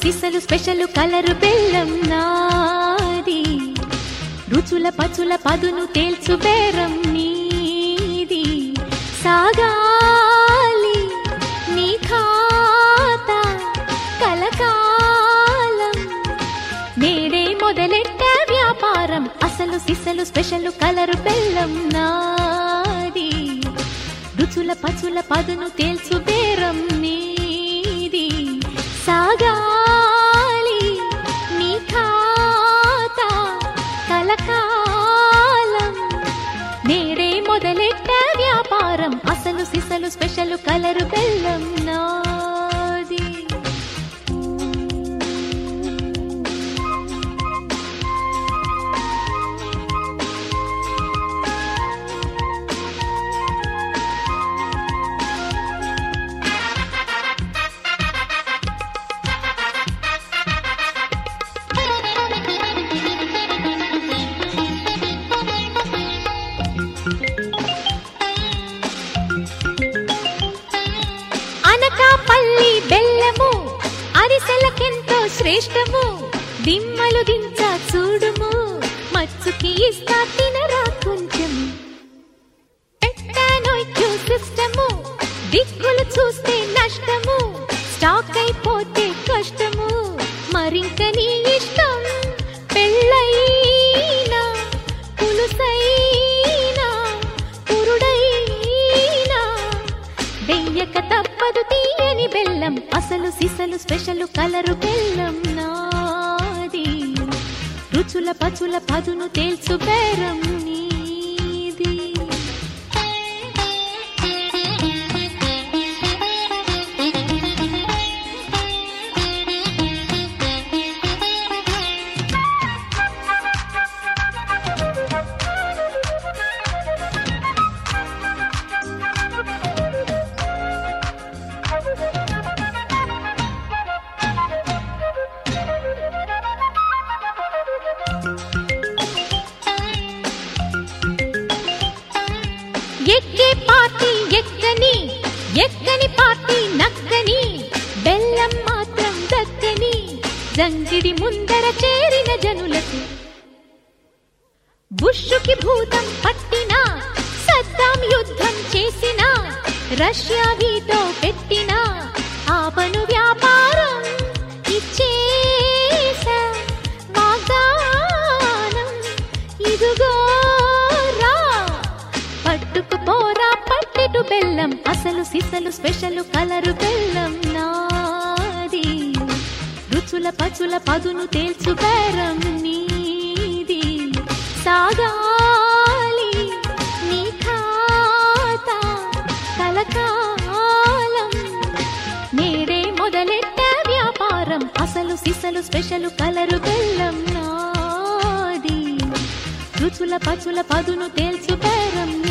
సిసలు special colour బెల్లం నాది, రుచుల పచుల పదును తేల్చు బేరం నీది. సాగాలి నీ ఖాతా కలకాలం, నేడే మొదలెట్ట వ్యాపారం. అసలు సిసలు స్పెషల్ కలరు బెల్లం నాది, రుచుల పచుల పదును తేల్చు బేరం నీది. సాగాలి నీ ఖాతా కలకాలం, నేడే మొదలెట్ట వ్యాపారం. అసలు సిసలు స్పెషల్ కలరు బెల్లం నాది. అనకాపల్లి బెల్లము అరిసెలకెంతో శ్రేష్టము, దిమ్మలు దించ చూడుము, మచ్చుకి ఇస్తా తినరా కొంచెం. పెట్టానోక్యూ సిస్టము, దిక్కులు చూస్తే నష్టము, స్టాక్ అయిపోతే కష్టము, మరింక నీ ఇష్టం. పెళ్ళైనా పులుసైనా పురుడైనా వెయ్యక తప్పదు తీయని బెల్లం. అసలు సిసలు స్పెషల్ కలరు బెల్లం నాది, రుచుల పచుల పదును తేల్చు బేరం నీది. ఎక్కే పార్టీ ఎక్కని, ఎక్కని పార్టీ నక్కని, బెల్లం మాత్రం దక్కని. జంగిడి ముందర చేరిన జనులకు బుష్షుకి భూతం పట్టినా, సద్దాం యుద్ధం చేసినా, రష్యా వీటో పెట్టినా, ఆపను వ్యాపారం ఇచ్చేసా వాగ్దానం. ఇదుగో పట్టుకుపోరా పట్టెటు బెల్లం. అసలు సిసలు స్పెషల్ కలరు బెల్లం నాది, రుచుల పచుల పదును తేల్చు బేరం నీది. సాగాలి నీ ఖాతా కలకాలం, నేడే మొదలెట్ట వ్యాపారం. అసలు సిసలు స్పెషల్ కలరు బెల్లం నాది, రుచుల పచుల పదును తేల్చు బేరం.